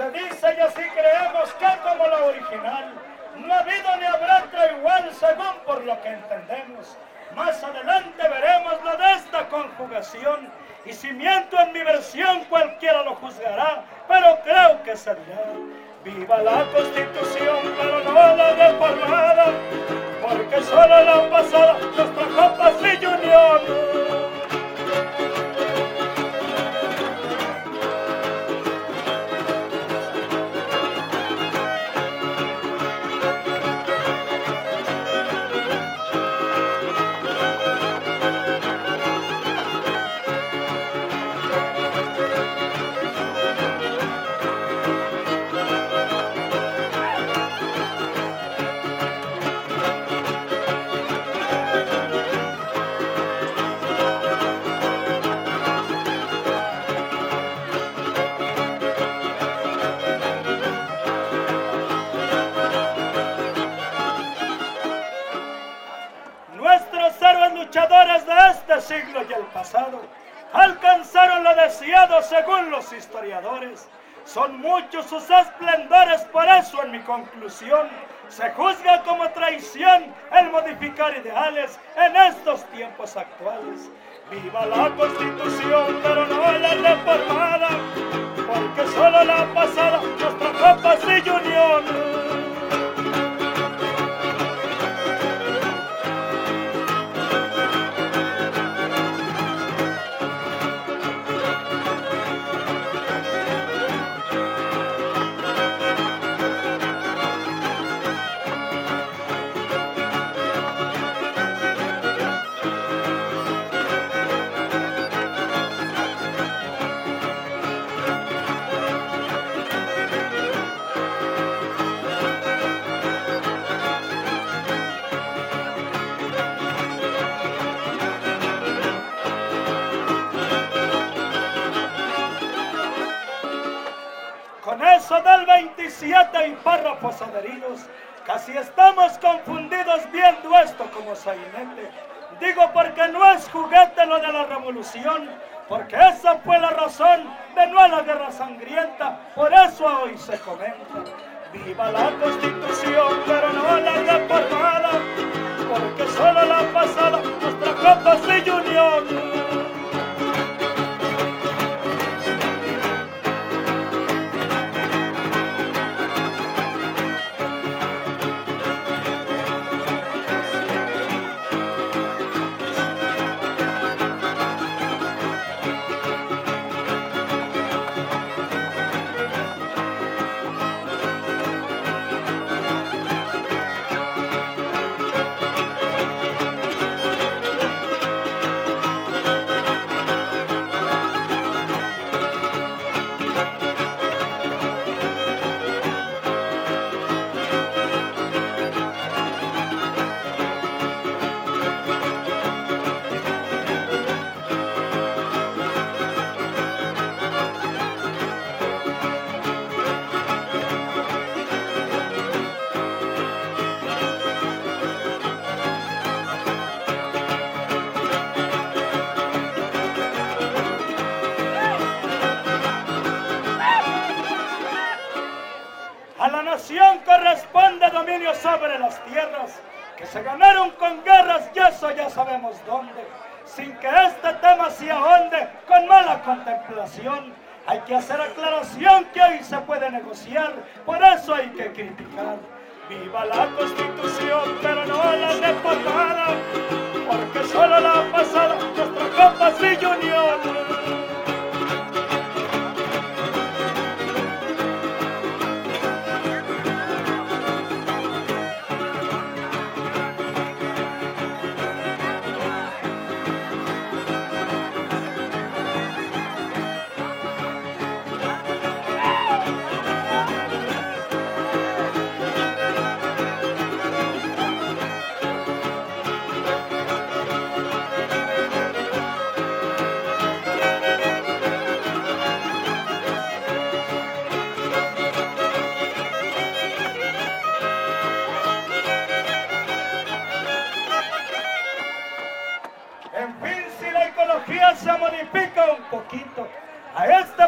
Se dice y así creemos que como la original no ha habido ni habrá otra igual según por lo que entendemos. Más adelante veremos lo de esta conjugación y si miento en mi versión cualquiera lo juzgará, pero creo que se dirá: viva la Constitución, pero no la reformada, porque solo la pasada nos trajo paz y unión. Luchadores de este siglo y el pasado alcanzaron lo deseado según los historiadores. Son muchos sus esplendores, por eso en mi conclusión se juzga como traición el modificar ideales en estos tiempos actuales. Viva la Constitución, pero no la reformada, porque solo la pasada nos trajo paz y unión. Con eso del 27 y párrafos adheridos, casi estamos confundidos viendo esto como sainete. Digo porque no es juguete lo de la revolución, porque esa fue la razón de no a la guerra sangrienta, por eso hoy se comenta. Viva la Constitución, pero no la reformada, porque solo la pasada nos trajo paz y unión. A la nación corresponde dominio sobre las tierras, que se ganaron con guerras y eso ya sabemos dónde. Sin que este tema se ahonde con mala contemplación, hay que hacer aclaración que hoy se puede negociar, por eso hay que criticar. Viva la Constitución, pero no la reformada, porque solo la pasada nos trajo paz y unión.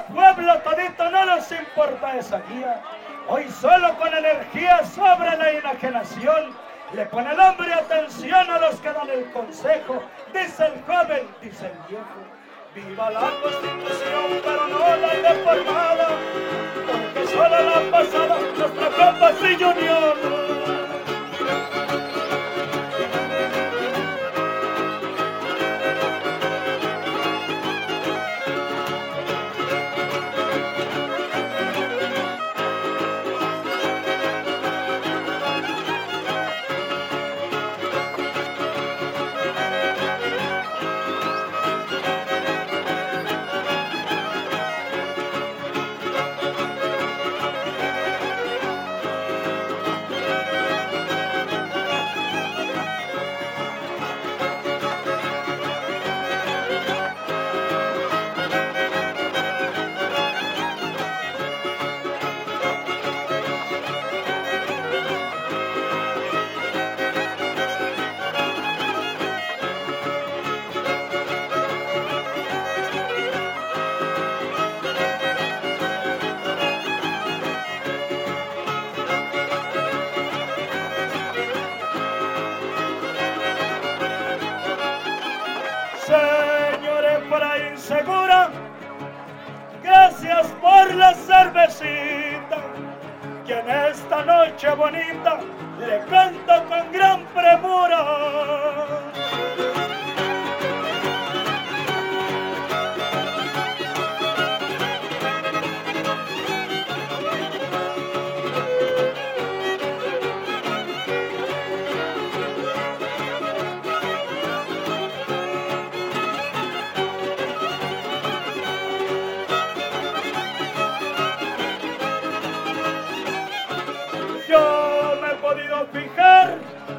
pueblo todito no nos importa esa guía. Hoy solo con energía sobre la enajenación le pone el hombre atención a los que dan el consejo. Dice el joven, dice el viejo: viva la Constitución, pero no la deformada, porque solo la pasada nuestra compa y unión. Señor Efraín Segura, gracias por la cervecita, que en esta noche bonita le canto con gran premura. Yo me he podido fijar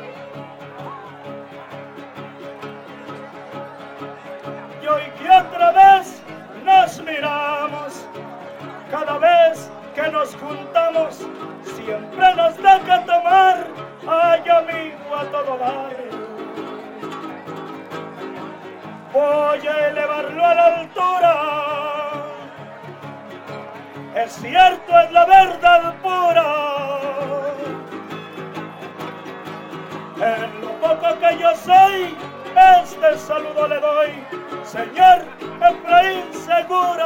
y hoy que otra vez nos miramos, cada vez que nos juntamos siempre nos da que tomar. Ay, amigo, a todo dar voy a elevarlo a la altura. Es cierto, es la verdad pura. En lo poco que yo soy, este saludo le doy, señor Efraín Segura.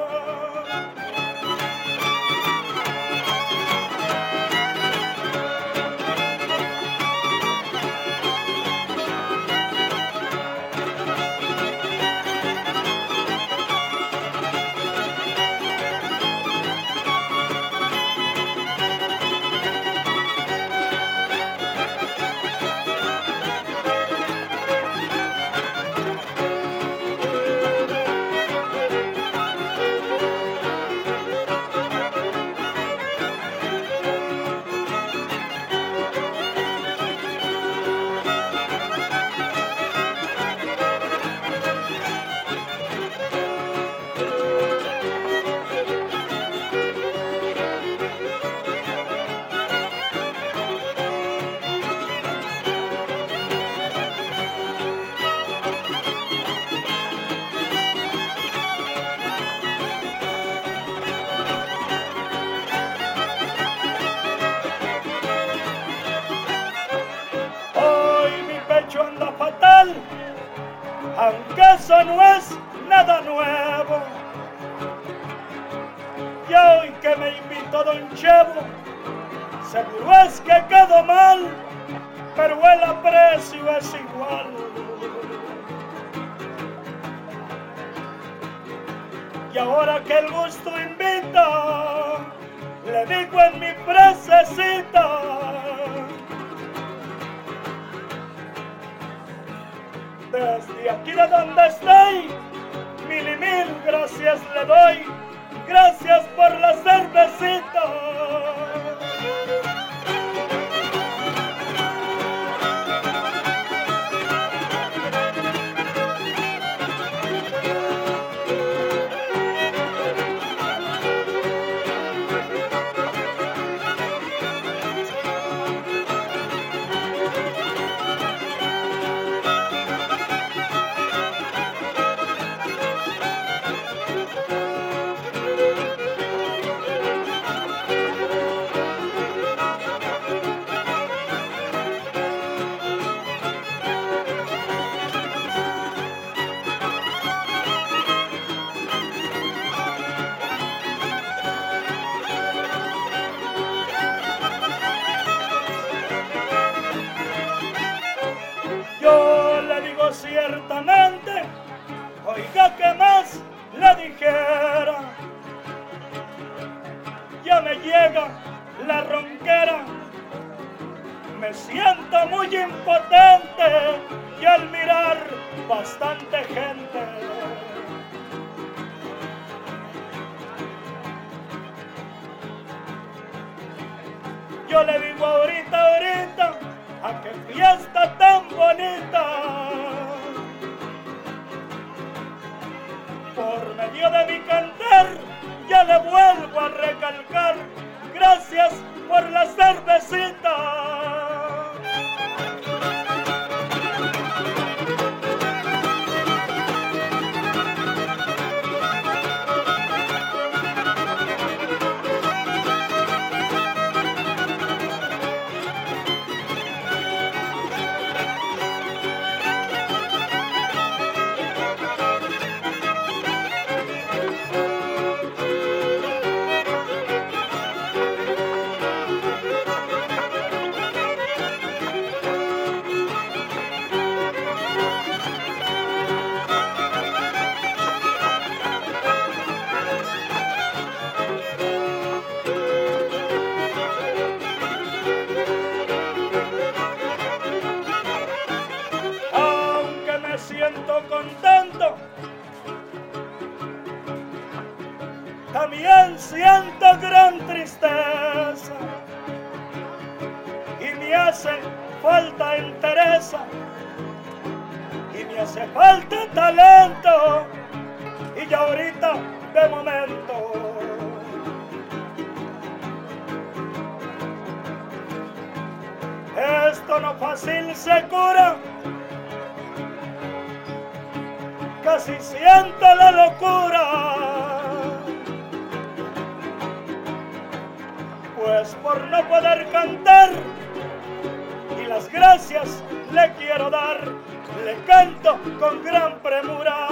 Anda fatal, aunque eso no es nada nuevo. Y hoy que me invitó don Chevo, seguro es que quedó mal, pero el aprecio es igual. Y ahora que el gusto invita, le digo en mi frasecita: desde aquí de donde estoy, mil y mil gracias le doy. Gracias por la cervecita. diga que más le dijera. Ya me llega la ronquera, me siento muy impotente y al mirar bastante gente. Yo le digo ahorita, a qué fiesta tan bonita. Por medio de mi cantar, ya le vuelvo a recalcar, gracias por la cervecita. Siento contento, también siento gran tristeza y me hace falta entereza y me hace falta talento y ya ahorita de momento esto no fácil se cura. Casi siento la locura, pues por no poder cantar y las gracias le quiero dar, le canto con gran premura.